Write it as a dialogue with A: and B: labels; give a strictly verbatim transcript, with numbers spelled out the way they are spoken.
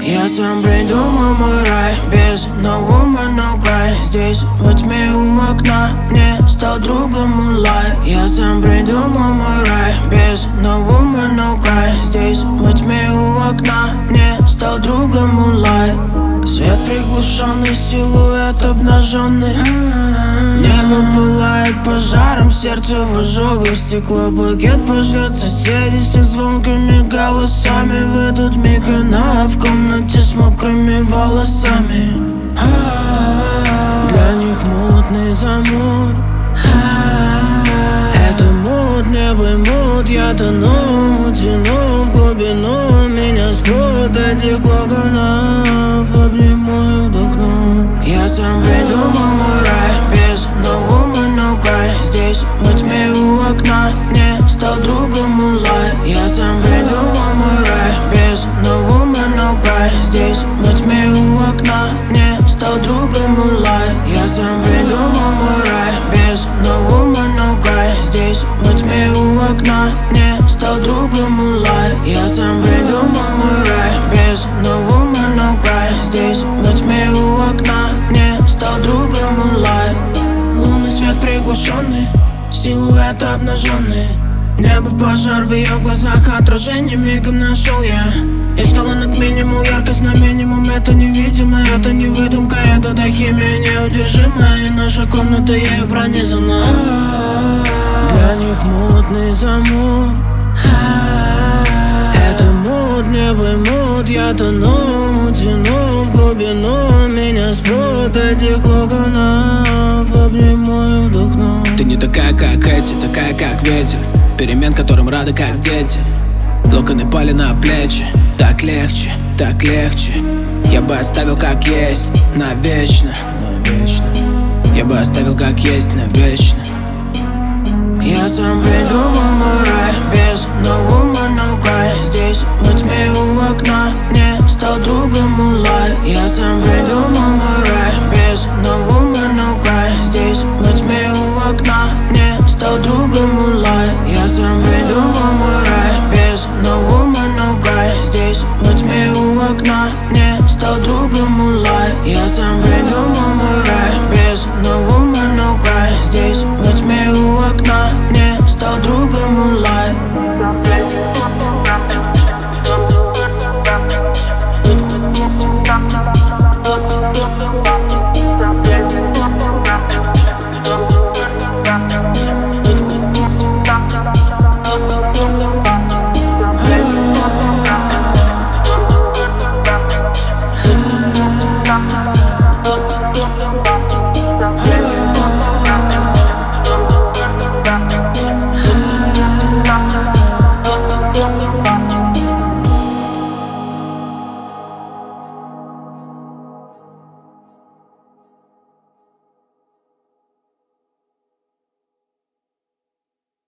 A: Я сам придумал мой рай, без no woman, no cry. Здесь во тьме у окна мне стал другом Moonlight. Я сам придумал мой рай, без no woman, no cry. Здесь во тьме у окна мне стал другом Moonlight. Свет приглушенный, силуэт обнаженный. Небо пылает пожаром, сердце в ожогах. Стекло букет пошлет соседи с их звонкими голосами. В этот миг она в комнате с мокрыми волосами. Для них мутный замут. Это мут, не поймут. Я тону, тяну в глубину. Меня спрут этих локонов. Обниму и вдохну. Я сам придумал мой рай, без no woman, no cry. Здесь во тьме у окна мне стал другом Moonlight. Я сам придумал мой рай, без no woman, no cry. Здесь во тьме у окна мне стал другом Moonlight. Я сам придумал мой рай, без no woman, no cry. Здесь во тьме у окна мне стал другом Moonlight. Я сам придумал мой рай, без no woman, no cry. Здесь во тьме у окна мне стал другом Moonlight. Лунный свет приглушенный, силуэт обнаженный. Небо пожар, в ее глазах отражение мигом нашел я. Искала над минимум, яркость на минимум. Это невидимо, это не выдумка, это да химия неудержимая. И наша комната ею пронизана. Для них мутный замут. Это мут, не поймут. Я тону, тяну в глубину. Меня спрут этих локонов. Обниму и вдохну.
B: Ты не такая, как эти, такая, как ветер. Перемен, которым рады, как дети. Локоны пали на плечи. Так легче, так легче. Я бы оставил как есть, навечно. Я бы оставил как есть, навечно.
A: Я сам придумал мой рай, без no woman, no cry. Здесь во тьме у окна мне стал другом Moonlight. Я сам придумал мой рай, без no woman, no cry. Здесь во тьме у окна мне стал другом Moonlight. Я сам придумал мой рай, без no woman, no cry. Здесь во тьме у окна мне стал другом Moonlight. Я сам придумал мой рай, без no woman.